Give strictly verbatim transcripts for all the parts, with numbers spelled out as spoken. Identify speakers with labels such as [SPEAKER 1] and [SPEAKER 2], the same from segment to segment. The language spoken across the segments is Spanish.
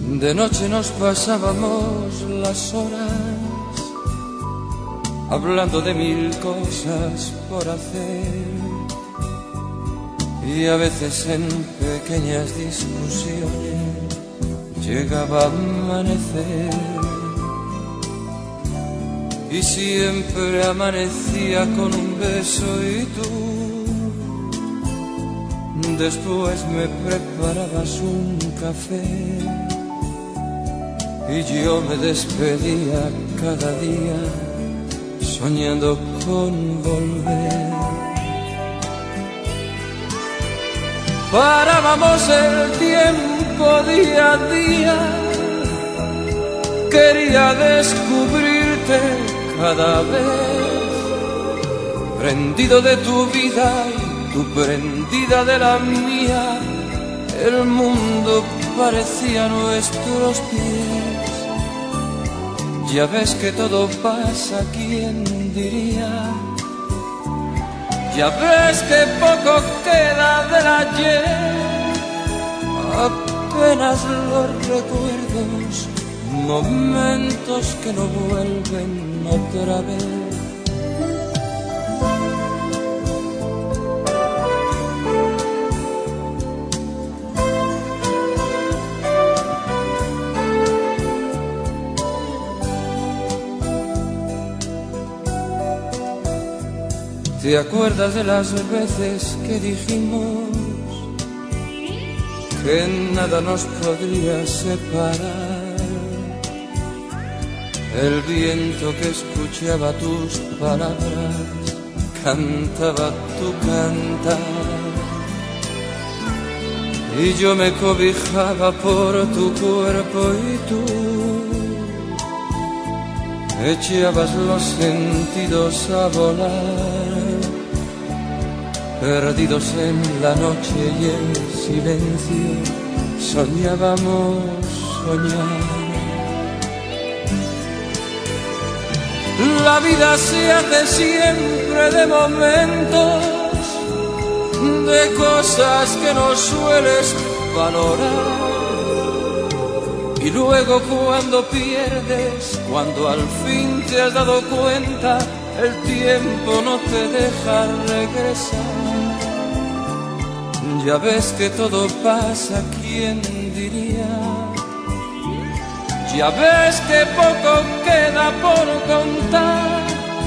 [SPEAKER 1] De noche nos pasábamos las horas hablando de mil cosas por hacer, y a veces en pequeñas discusiones llegaba a amanecer, y siempre amanecía con un beso y tú después me preparabas un café y yo me despedía cada día soñando con volver. Parábamos el tiempo día a día, quería descubrirte cada vez, prendido de tu vida y tú prendida de la mía, el mundo parecía a nuestros pies. Ya ves que todo pasa, ¿quién diría? Ya ves que poco queda del ayer, apenas los recuerdos, momentos que no vuelven otra vez. ¿Te acuerdas de las veces que dijimos que nada nos podría separar? El viento que escuchaba tus palabras cantaba tu cantar, y yo me cobijaba por tu cuerpo y tú echabas los sentidos a volar, perdidos en la noche y en silencio soñábamos soñar. La vida se hace siempre de momentos, de cosas que no sueles valorar, y luego cuando pierdes, cuando al fin te has dado cuenta, el tiempo no te deja regresar. Ya ves que todo pasa, ¿quién diría? Ya ves que poco queda por contar,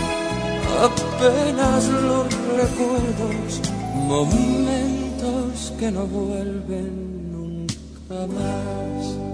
[SPEAKER 1] apenas los recuerdos, momentos que no vuelven nunca más.